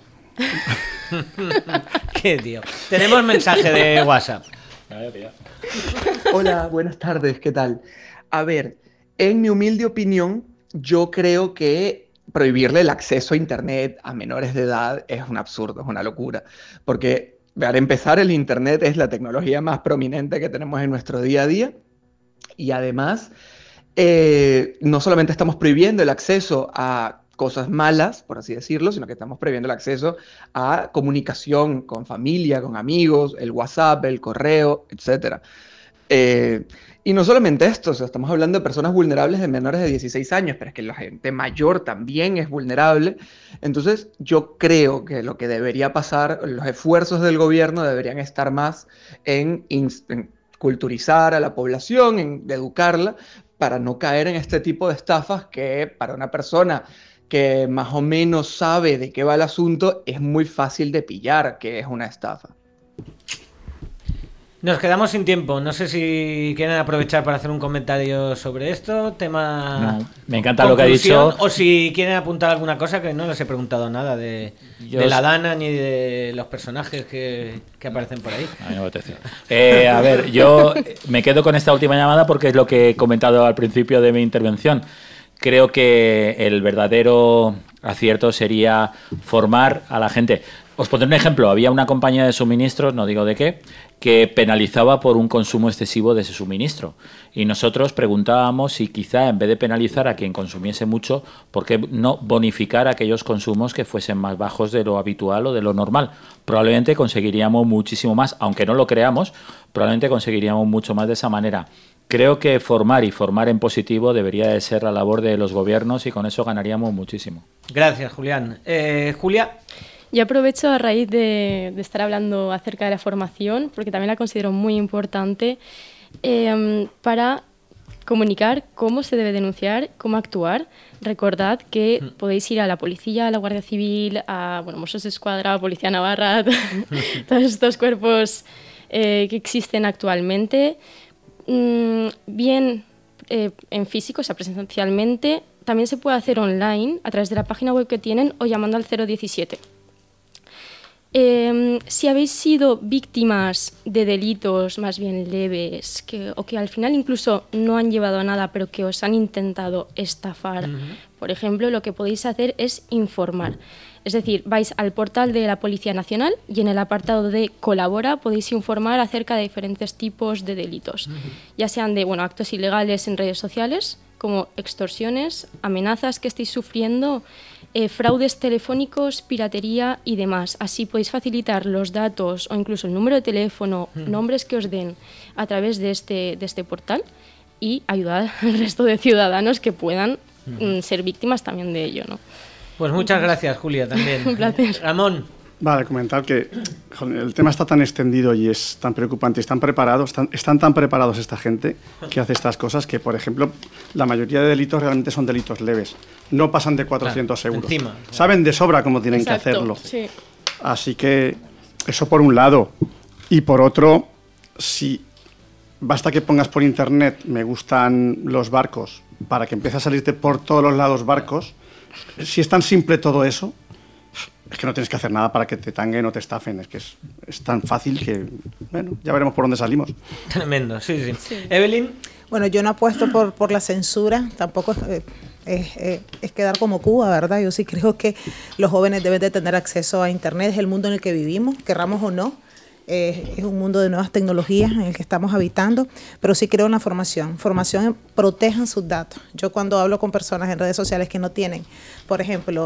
Qué tío. Tenemos mensaje de WhatsApp. Hola, buenas tardes, ¿qué tal? A ver, en mi humilde opinión, yo creo que prohibirle el acceso a Internet a menores de edad es un absurdo, es una locura. Porque, para empezar, el Internet es la tecnología más prominente que tenemos en nuestro día a día. Y además, no solamente estamos prohibiendo el acceso a cosas malas, por así decirlo, sino que estamos prohibiendo el acceso a comunicación con familia, con amigos, el WhatsApp, el correo, etc. Y no solamente esto, o sea, estamos hablando de personas vulnerables de menores de 16 años, pero es que la gente mayor también es vulnerable. Entonces, yo creo que lo que debería pasar, los esfuerzos del gobierno deberían estar más en culturizar a la población, en educarla, para no caer en este tipo de estafas que para una persona que más o menos sabe de qué va el asunto, es muy fácil de pillar que es una estafa. Nos quedamos sin tiempo. No sé si quieren aprovechar para hacer un comentario sobre esto. Tema. No, me encanta lo que ha dicho. O si quieren apuntar alguna cosa, que no les he preguntado nada de la Dana ni de los personajes que aparecen por ahí. A mí no me apetece. A ver, yo me quedo con esta última llamada porque es lo que he comentado al principio de mi intervención. Creo que el verdadero acierto sería formar a la gente. Os pondré un ejemplo. Había una compañía de suministros, no digo de qué, que penalizaba por un consumo excesivo de ese suministro. Y nosotros preguntábamos si quizá en vez de penalizar a quien consumiese mucho, ¿por qué no bonificar aquellos consumos que fuesen más bajos de lo habitual o de lo normal? Probablemente conseguiríamos muchísimo más, aunque no lo creamos, probablemente conseguiríamos mucho más de esa manera. Creo que formar y formar en positivo debería de ser la labor de los gobiernos y con eso ganaríamos muchísimo. Gracias, Julián. Julia. Yo aprovecho a raíz de estar hablando acerca de la formación, porque también la considero muy importante, para comunicar cómo se debe denunciar, cómo actuar. Recordad que podéis ir a la policía, a la Guardia Civil, a Mossos d'Esquadra, Policía Navarra, todos estos cuerpos que existen actualmente, bien en físico, o sea, presencialmente. También se puede hacer online a través de la página web que tienen o llamando al 017. Si habéis sido víctimas de delitos más bien leves o que al final incluso no han llevado a nada pero que os han intentado estafar, por ejemplo, lo que podéis hacer es informar. Es decir, vais al portal de la Policía Nacional y en el apartado de Colabora podéis informar acerca de diferentes tipos de delitos, ya sean de actos ilegales en redes sociales, como extorsiones, amenazas que estéis sufriendo, fraudes telefónicos, piratería y demás. Así podéis facilitar los datos o incluso el número de teléfono, nombres que os den a través de este portal y ayudar al resto de ciudadanos que puedan ser víctimas también de ello, ¿no? Pues muchas gracias, Julia, también. Un placer. Ramón. Vale, comentar que el tema está tan extendido y es tan preocupante, están tan preparados esta gente que hace estas cosas que, por ejemplo, la mayoría de delitos realmente son delitos leves. No pasan de 400 euros. Encima. Saben de sobra cómo tienen que hacerlo. Sí. Así que eso por un lado. Y por otro, si basta que pongas por internet me gustan los barcos para que empiece a salirte por todos los lados barcos, si es tan simple todo eso, es que no tienes que hacer nada para que te tanguen o te estafen. Es que es tan fácil que, ya veremos por dónde salimos. Tremendo, sí. Evelyn. Bueno, yo no apuesto por la censura, tampoco es quedar como Cuba, ¿verdad? Yo sí creo que los jóvenes deben de tener acceso a Internet, es el mundo en el que vivimos, querramos o no. Es un mundo de nuevas tecnologías en el que estamos habitando, pero sí creo en la formación. Protejan sus datos. Yo cuando hablo con personas en redes sociales que no tienen, por ejemplo,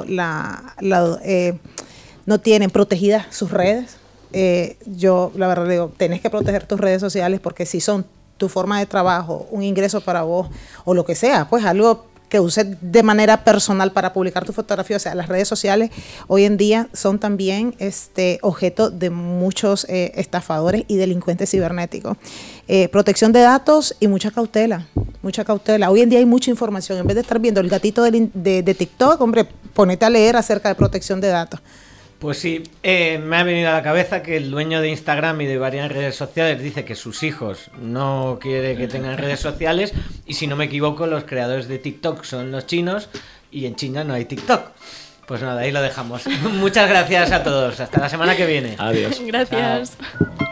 no tienen protegidas sus redes, yo la verdad digo, tenés que proteger tus redes sociales porque si son tu forma de trabajo, un ingreso para vos o lo que sea, pues algo que uses de manera personal para publicar tu fotografía, o sea, las redes sociales hoy en día son también objeto de muchos estafadores y delincuentes cibernéticos. Protección de datos y mucha cautela. Hoy en día hay mucha información. En vez de estar viendo el gatito de TikTok, hombre, ponete a leer acerca de protección de datos. Pues sí, me ha venido a la cabeza que el dueño de Instagram y de varias redes sociales dice que sus hijos no quiere que tengan redes sociales y si no me equivoco los creadores de TikTok son los chinos y en China no hay TikTok. Pues nada, ahí lo dejamos. Muchas gracias a todos. Hasta la semana que viene. Adiós. Gracias. Chao.